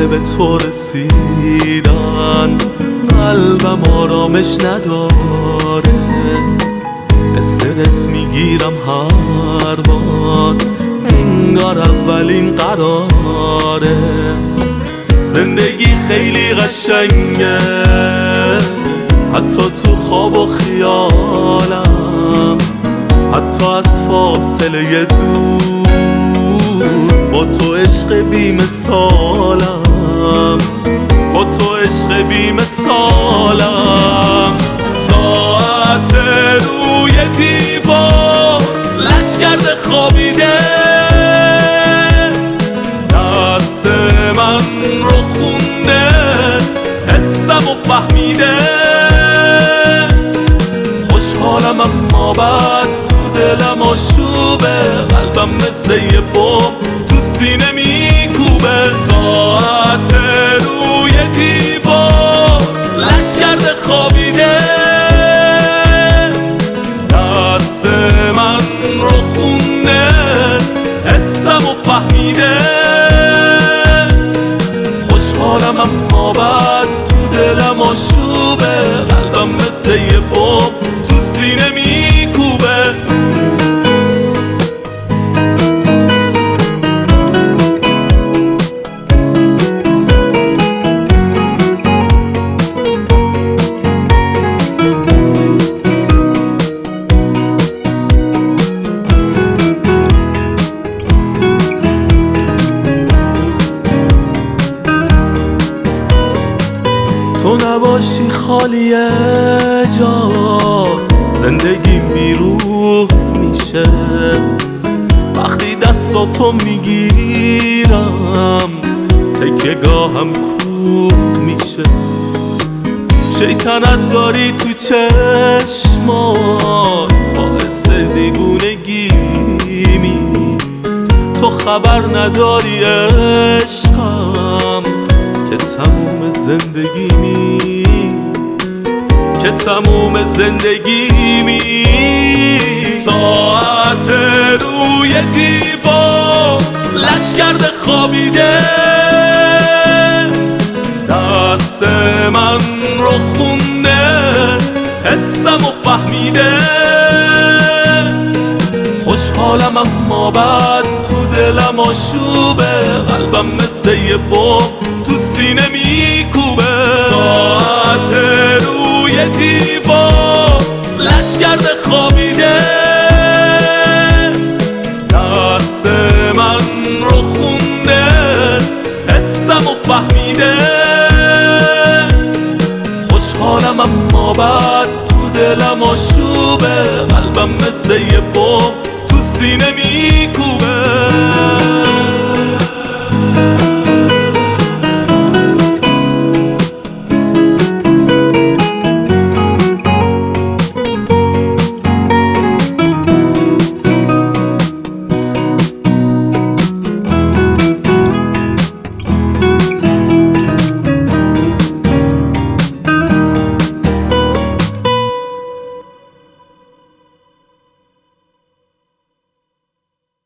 واسه به تو رسیدن قلبم آرامش نداره، استرس میگیرم هر بار انگار اولین قراره. زندگی خیلی قشنگه حتی تو خواب و خیالم، حتی از فاصله دور با تو عشق بی‌مثالم، با تو عشق بی‌مثالم. ساعت روی دیوار لج کرده خوابیده، دست من رو خونده حسم و فهمیده. خوشحالم اما بعد تو دلم آشوبه، قلبم مثل یه بمب تو سینه میکوبه. ساعت روی دیوار لج کرده خوابیده، دست من رو خونده حسم و فهمیده. خوشحالم اما بعد تو دلم آشوبه، قلبم مثل یه بمب تو سینه میکوبه. تو نباشی خالیه جا، زندگیم بیروح میشه. وقتی دستاتو میگیرم تکیه گاهم کوه میشه. شیطنت داری تو چشمات باعث دیوونگیمی، تو خبر نداری عشقم که تموم زندگیمی، که تموم زندگیمی. ساعت روی دیوار لج کرده خوابیده، دست من رو خونده حسم و فهمیده. خوشحالم اما بعد تو دلم آشوبه، قلبم مثل یه بمب تو سینه میکوبه. ساعت روی دیوار لج کرده خوابیده، دست من رو خونده حسم و فهمیده. خوشحالم اما بعد تو دلم آشوبه، قلبم مثل یه بمب تو سینه